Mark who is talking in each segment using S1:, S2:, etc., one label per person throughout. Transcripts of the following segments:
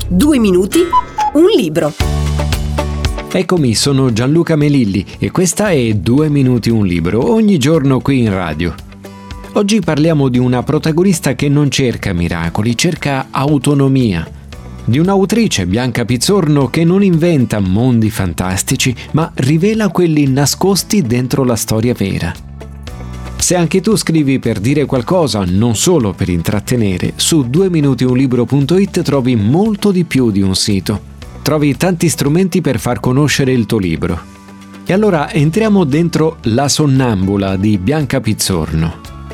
S1: 2 minuti, un libro.
S2: Eccomi, sono Gianluca Melilli e questa è 2 minuti un libro, ogni giorno qui in radio. Oggi parliamo di una protagonista che non cerca miracoli, cerca autonomia. Di un'autrice, Bianca Pizzorno, che non inventa mondi fantastici, ma rivela quelli nascosti dentro la storia vera. Se anche tu scrivi per dire qualcosa, non solo per intrattenere, su 2minutiunlibro.it trovi molto di più di un sito. Trovi tanti strumenti per far conoscere il tuo libro. E allora entriamo dentro La sonnambula di Bianca Pizzorno.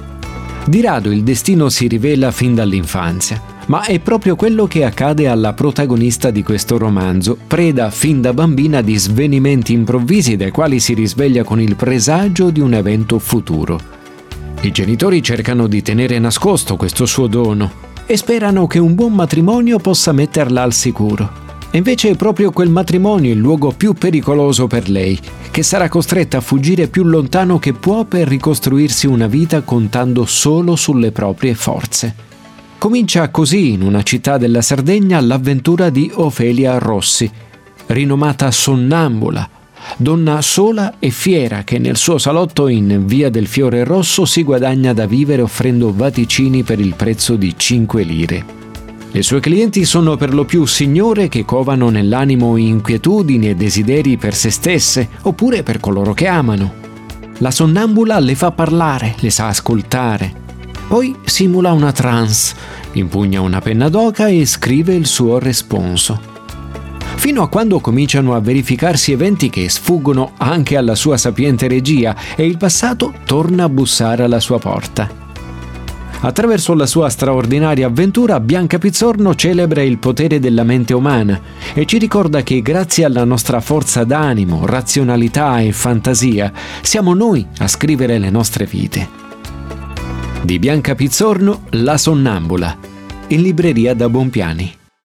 S2: Di rado il destino si rivela fin dall'infanzia, ma è proprio quello che accade alla protagonista di questo romanzo, preda fin da bambina di svenimenti improvvisi dai quali si risveglia con il presagio di un evento futuro. I genitori cercano di tenere nascosto questo suo dono e sperano che un buon matrimonio possa metterla al sicuro. E invece è proprio quel matrimonio il luogo più pericoloso per lei, che sarà costretta a fuggire più lontano che può per ricostruirsi una vita contando solo sulle proprie forze. Comincia così in una città della Sardegna l'avventura di Ofelia Rossi, rinomata sonnambula, donna sola e fiera che nel suo salotto in Via del Fiore Rosso si guadagna da vivere offrendo vaticini per il prezzo di 5 lire. Le sue clienti sono per lo più signore che covano nell'animo inquietudini e desideri per se stesse oppure per coloro che amano. La sonnambula le fa parlare, le sa ascoltare. Poi simula una trance, impugna una penna d'oca e scrive il suo responso. Fino a quando cominciano a verificarsi eventi che sfuggono anche alla sua sapiente regia e il passato torna a bussare alla sua porta. Attraverso la sua straordinaria avventura, Bianca Pizzorno celebra il potere della mente umana e ci ricorda che grazie alla nostra forza d'animo, razionalità e fantasia, siamo noi a scrivere le nostre vite. Di Bianca Pizzorno, La sonnambula, in libreria da Bompiani.